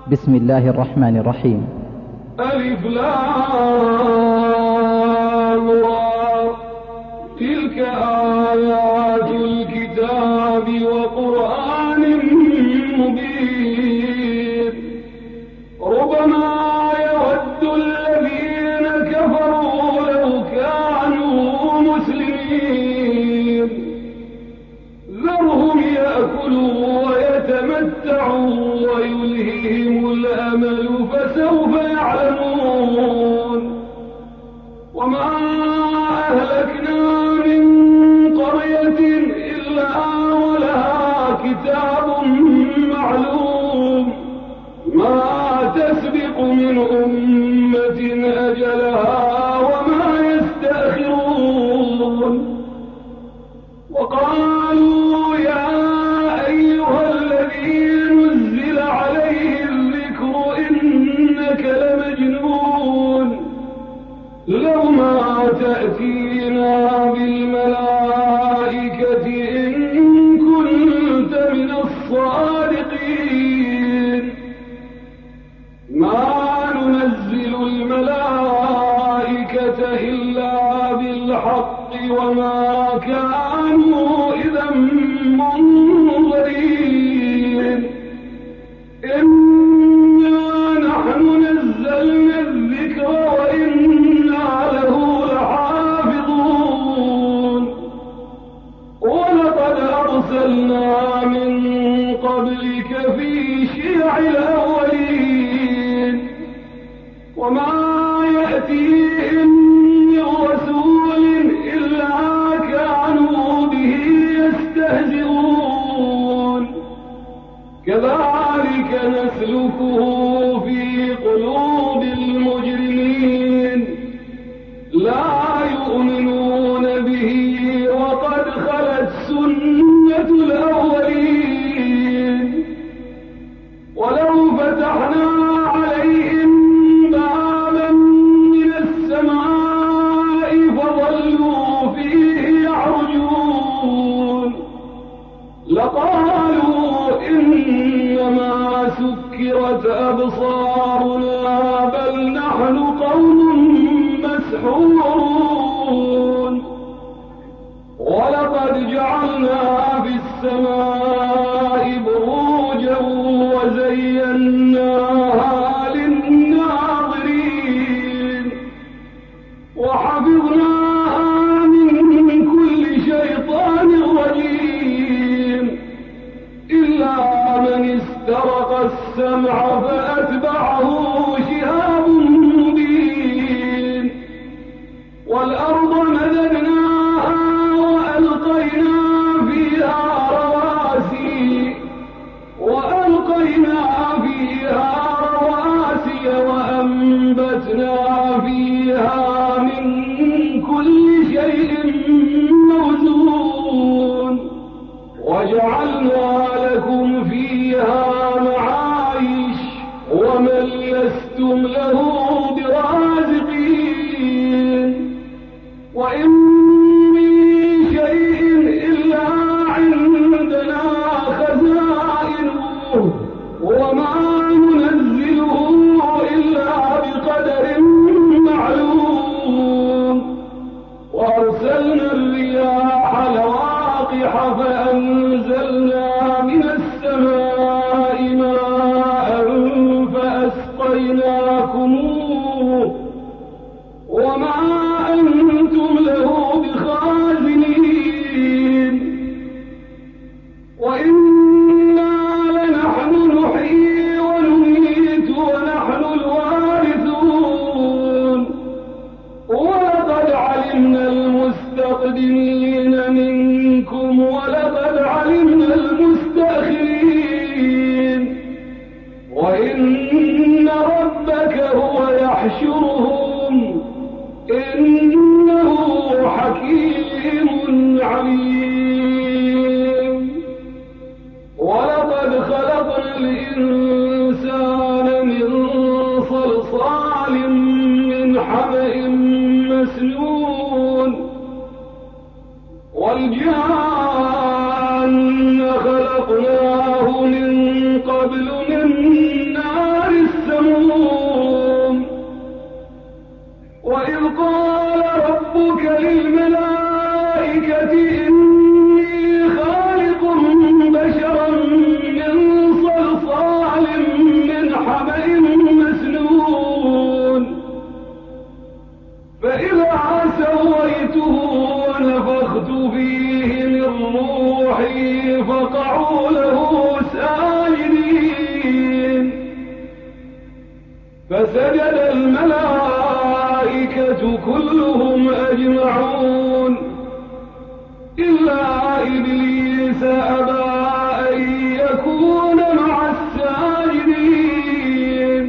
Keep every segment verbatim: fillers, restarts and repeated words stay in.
بسم الله الرحمن الرحيم. ألف لام را، تلك آيات الكتاب وقرآن مبين. ربما يود الذين كفروا لو كانوا مسلمين، ذرهم يأكلوا ويتمتعوا ويلههم الأمل فسوف يعلمون. وما أهلكنا من قرية إلا ولها كتاب معلوم، ما تسبق من أمة أجلها وما يستأخرون. وقالوا يا أيها الذي نزل عليه الذكر إنك لمجنون، لو ما تأتينا بالملائكة إن كنت من الصادقين. ما ننزل الملائكة إلا بالحق وما كانوا إذا منظرين. إنا نحن نزلنا الذكر وإنا له لحافظون. ولقد أرسلنا من قبلك في شيع الأولين، وما يأتيهم من رسول إلا كانوا به يستهزئون. كذلك نسلكه في قلوب المجرمين، لا يؤمنون به وقد خلت سنة الأولين. ولو فتحنا عليهم بابا من السماء فظلوا فيه يعرجون لقالوا إنما سكرت أبصارنا بل نحن قوم مسحورون. ولقد جعلنا في السماء بروجا وزيناها للناظرين، وحفظناها من كل شيطان رجيم، إلا من استرق السمع فأتبعه شهاب مبين. والأرض مددناها وألقينا فيها رواسي وألقينا فيها رواسي وأنبتنا فيها من كل شيء موزون، وجعلنا لكم فيها معايش ومن لستم له برازقين. وإن من شيء إلا عندنا خزائنه وما ننزله إلا بقدر معلوم. وأرسلنا الرياح لواقح فأنزلنا من السماء ماء فأسقيناكموه وما أنتم له بخازنين. وإنا لنحن نحيي ونميت ونحن الوارثون. ولقد علمنا المستقدمين منكم ولقد علمنا المستأخرين. وإن ربك هو يحشرهم إنه حكيم عليم. ولقد خلقنا الإنسان من صلصال من حمأ مسنون، والجان خلقناه من قبل من نار فسجد الملائكة كلهم أجمعون إلا إبليس أبى أن يكون مع الساجدين.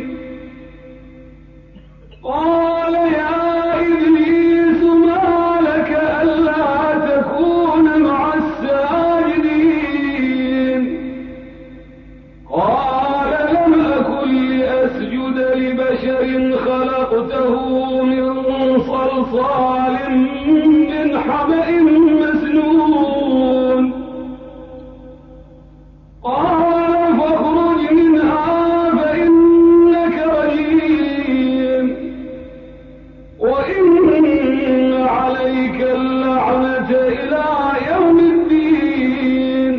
قال يا إبليس ما لك ألا تكون مع الساجدين؟ قال لم أكن لأسجد لبشر خلقته من صلصال من حمأ مسنون. قال فاخرج منها فإنك رجيم وإن عليك اللعنة إلى يوم الدين.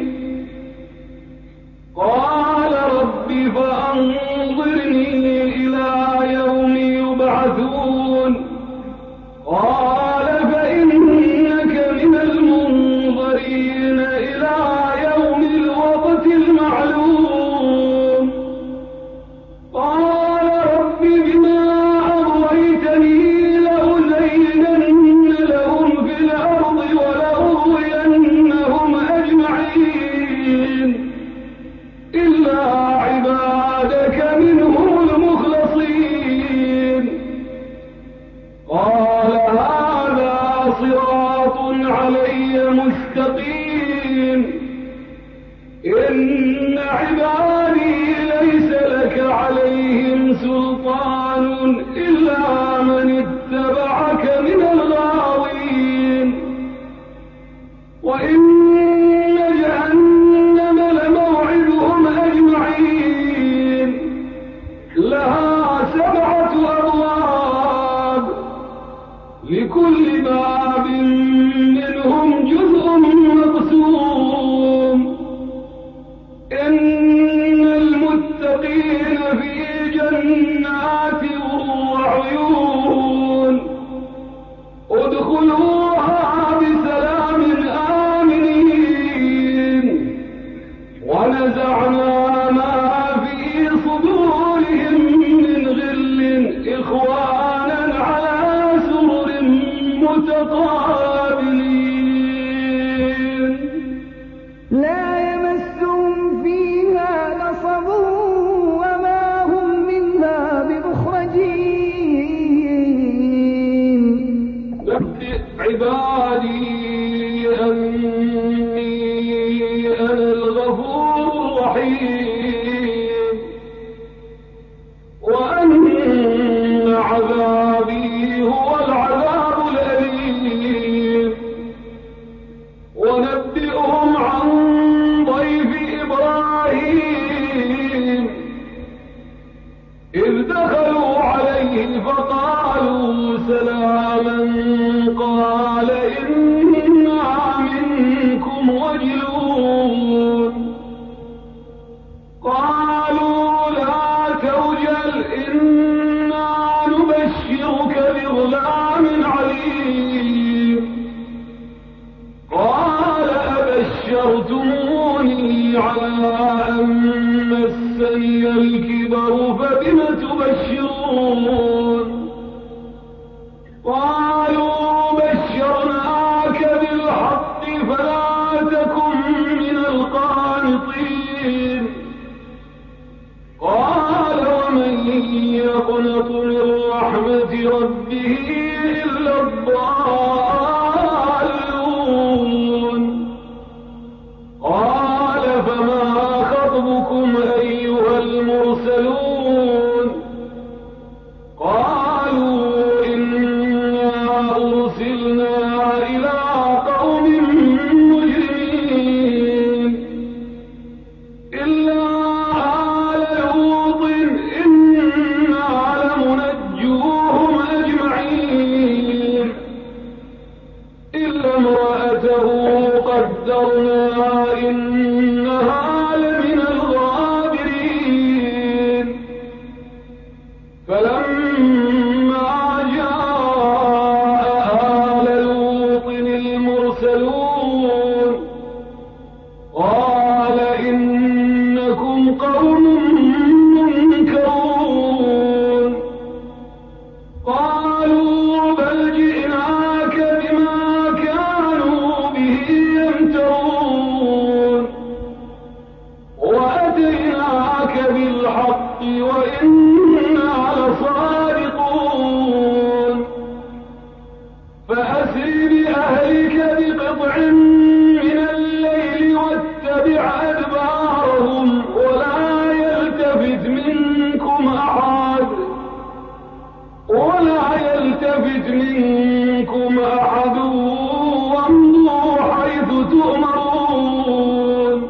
قال رب فأنظرني إلى يوم يبعثون. قال فإنك من المنظرين إلى يوم الوقت المعلوم. قال رب بما أغويتني لأزينن لهم في الأرض ولأغوينهم أجمعين إلا عبادك منهم المخلصين. قال هذا صراط علي مستقيم إن عبادي ليس لك عليهم سلطان إلا من اتبعك من الغاوين. وإن جهنم لموعدهم أجمعين لها سبعة أبواب لكل باب منهم جزء مقسوم. إن المتقين في جنات وعيون ادخلوها بسلام آمنين. ونزعنا ما في صدورهم من غل إخوانا على سرر متقابلين لا يمسهم فيها نصب وما هم منها بمخرجين. نبئ عبادي أني أنا الغفور الرحيم وأن عذابي هو العذاب الأليم. ونبئهم عن ضيف إبراهيم إذ دخلوا عليه فقالوا سلاما قال إنا منكم وجلون. قالوا لا توجل إنا نبشرك بغلام عليم. قال أبشرتموني على أن مسني الكبر فبم تبشرون؟ قالوا بشرناك بالحق فلا تكن من القانطين. قال ومن يقنط من رحمة ربه إلا الضالون. قال فما خطبكم أيها المرسلون؟ قالوا إنا أرسلنا إلى قوم مجرمين إلا آل لوط إنا لمنجوهم أجمعين إلا امرأته قدرنا إنها لمن الغابرين. فلما جاء آل لوط المرسلون قال إنكم أتيناك بالحق وإنا لصادقون فأسر بأهلك بقطع من الليل واتبع أدبارهم ولا يلتفت منكم أحد ولا يلتفت منكم أحد وامضوا حيث تؤمرون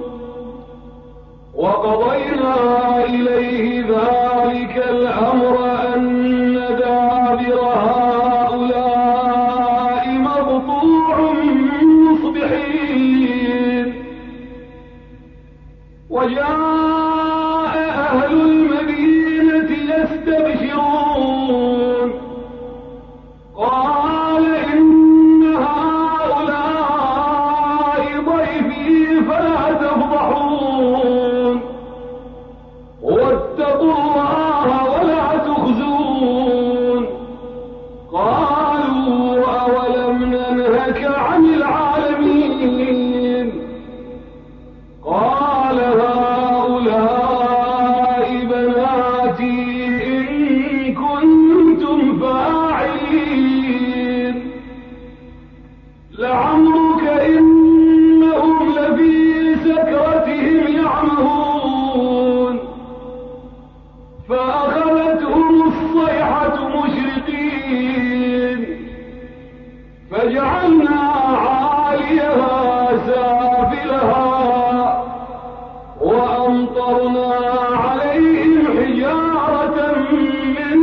وقضينا إليه ذلك الأمر أن دابر هؤلاء مقطوع مصبحين وجاء أهل المدينة يستبشرون قال إن هؤلاء ضيفي فلا تفضحون واتقوا الله ولا تخزون قالوا أولم ننهك عن العالمين قال هؤلاء بناتي إن كنتم فاعلين لعمرك إنهم لفي سكرتهم يعمهون فأخذتهم الصيحة مشرقين فجعلنا عاليها سافلها وأمطرنا عليهم حجارة من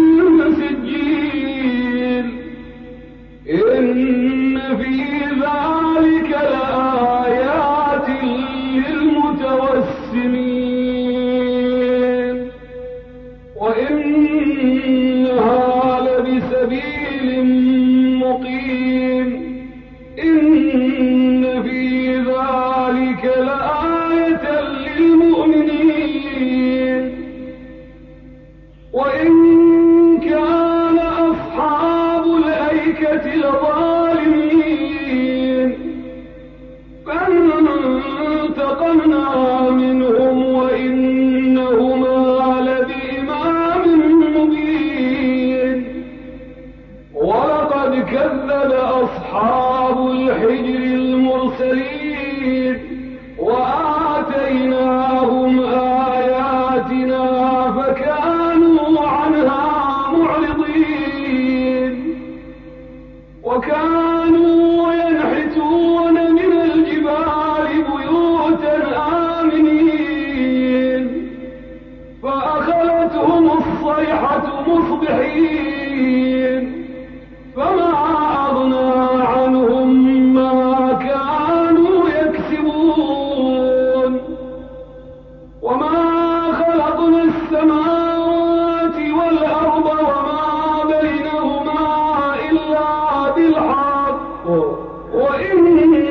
سجيل إن في ذلك لآيات للمتوسمين وإنها لبسبيل مقيم إن في ذلك لآية للمؤمنين وإن كان أصحاب الأيكة لظالمين فانتقمنا منهم وإنهما لبإمام مبين ولقد كذب أصحاب الحجر المرسلين وآتيناهم آياتنا فكانوا عنها معرضين وكانوا ينحتون من الجبال بيوتا آمنين فأخذتهم الصيحة مصبحين فما أغنى عنهم ما كانوا يكسبون وما خلقنا السماوات والأرض وما بينهما إلا بالحق وإن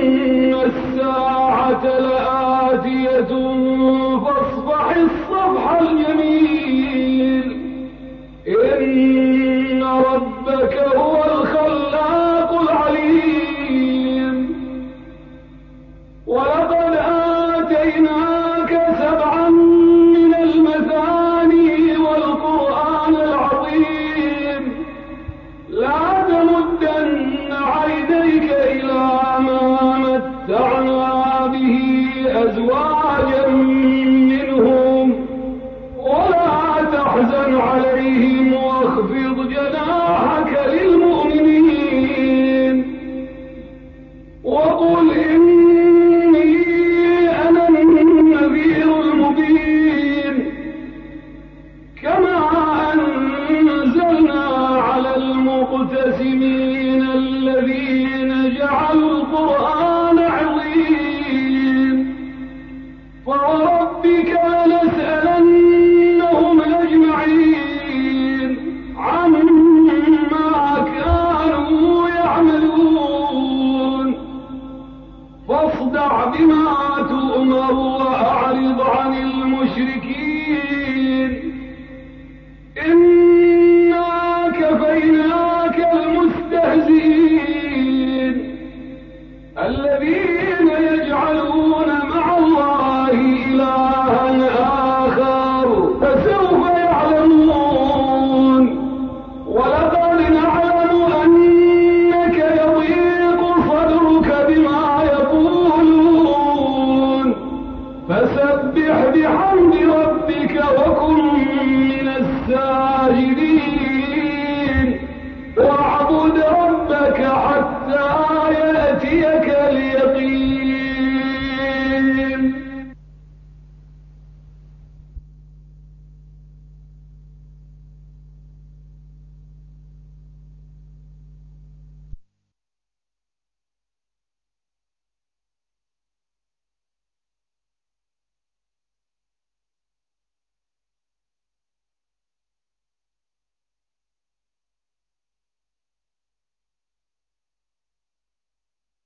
الساعة لآتية فاصفح الصفح الجميل إن ربك هو الخلاق العليم ولقد آتيناك سبعا من المثاني والقرآن العظيم لا تمدن عينيك إلى ما متعنا به أزواجا منهم ولا تحزن عليهم واخفض جناحك للمؤمنين وقل إني أنا النذير المبين كما أنزلنا على المقتسمين الذين جعلوا القرآن عظيم فوربك لنسألنهم أجمعين عما كانوا يعملون فاصدع بما تؤمر وأعرض عن المشركين إنا كفيناك المستهزئين الذين يجعلون مع الله إلها بربك وكن من الساجدين واعبد ربك حتى يأتيك